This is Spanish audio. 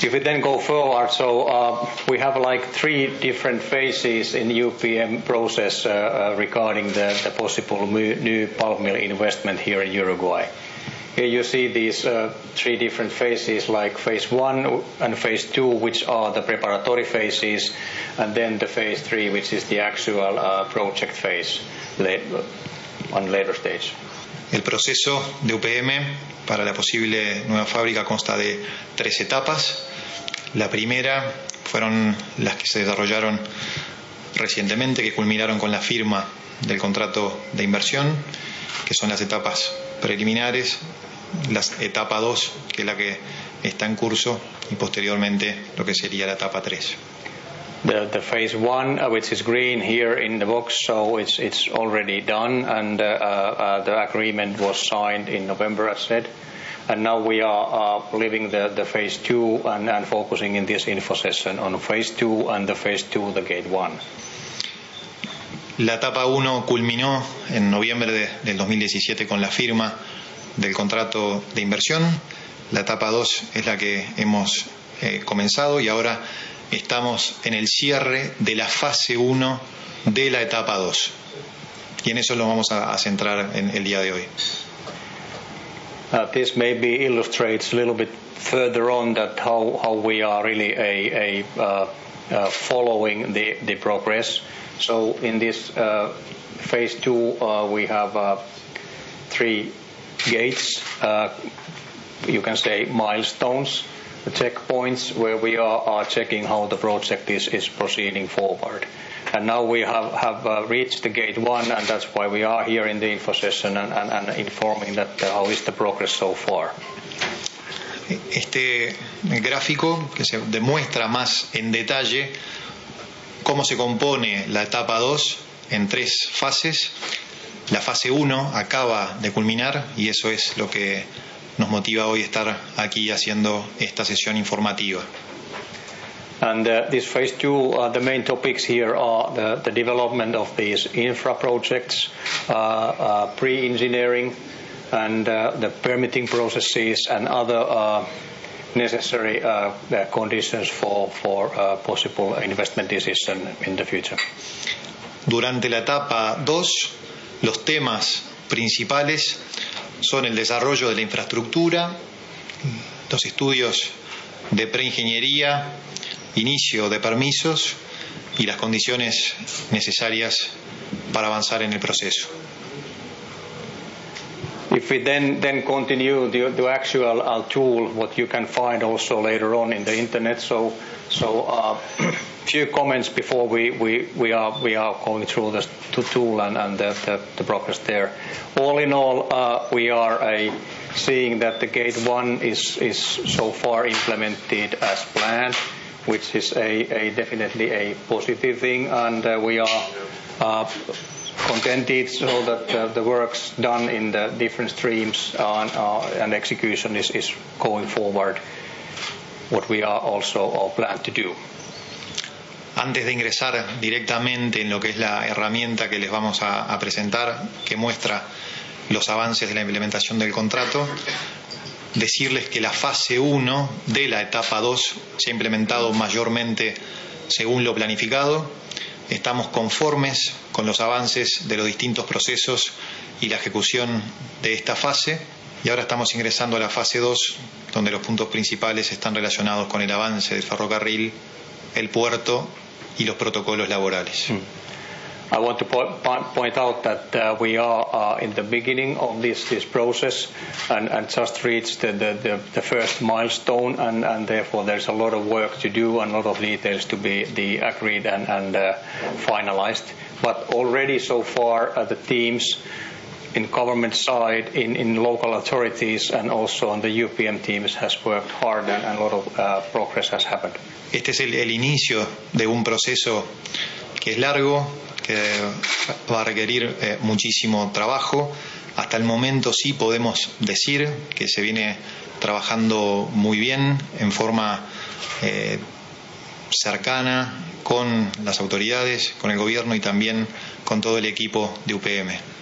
If we then go forward, so we have like 3 different phases in UPM process regarding the possible new pulp mill investment here in Uruguay. Here you see these 3 different phases, like phase 1 and phase 2, which are the preparatory phases, and then the phase 3, which is the actual project phase on later stage. El proceso de UPM para la posible nueva fábrica consta de 3 etapas. La primera fueron las que se desarrollaron recientemente, que culminaron con la firma del contrato de inversión, que son las etapas preliminares, la etapa 2, que es la que está en curso, y posteriormente lo que sería la etapa 3. The phase 1, which is green here in the box, so it's already done, and the agreement was signed in November, as said. And now we are leaving the phase 2 and focusing in this info session on phase 2 and the phase 2, the gate 1. La etapa 1 culminó en noviembre del 2017 con la firma del contrato de inversión. La etapa 2 es la que hemos comenzado, y ahora estamos en el cierre de la fase 1 de la etapa 2. Y en eso lo vamos a centrar en el día de hoy. This maybe illustrates a little bit further on that how we are really following the progress. So in this phase 2 we have 3 gates, you can say milestones, the checkpoints where we are checking how the project is proceeding forward. And now we have reached the gate 1, and that's why we are here in the info session and informing that how is the progress so far. Este gráfico que se demuestra más en detalle cómo se compone la etapa 2 en 3 fases. La fase 1 acaba de culminar, y eso es lo que nos motiva hoy estar aquí haciendo esta sesión informativa. And this phase 2, the main topics here are the development of these infra projects, pre-engineering, and the permitting processes and other necessary conditions for possible investment decision in the future. Durante la etapa 2, los temas principales son el desarrollo de la infraestructura, los estudios de preingeniería, inicio de permisos y las condiciones necesarias para avanzar en el proceso. If we then continue the actual tool, what you can find also later on in the internet. So few comments before we are going through the tool and the progress there. All in all, we are seeing that the gate 1 is so far implemented as planned, which is definitely a positive thing, and we are contented so that the works done in the different streams and execution is going forward, what we are also planned to do. Antes de ingresar directamente en lo que es la herramienta que les vamos a presentar, que muestra los avances de la implementación del contrato, decirles que la fase 1 de la etapa 2 se ha implementado mayormente según lo planificado. Estamos conformes con los avances de los distintos procesos y la ejecución de esta fase, y ahora estamos ingresando a la fase 2, donde los puntos principales están relacionados con el avance del ferrocarril, el puerto y los protocolos laborales. I want to point out that we are in the beginning of this process and just reached the first milestone, and therefore there's a lot of work to do and a lot of details to be agreed and finalized. But already so far the teams in government side, in local authorities and also on the UPM teams has worked hard and a lot of progress has happened. Este es el inicio de un proceso que es largo, que va a requerir muchísimo trabajo. Hasta el momento sí podemos decir que se viene trabajando muy bien, en forma cercana con las autoridades, con el gobierno y también con todo el equipo de UPM.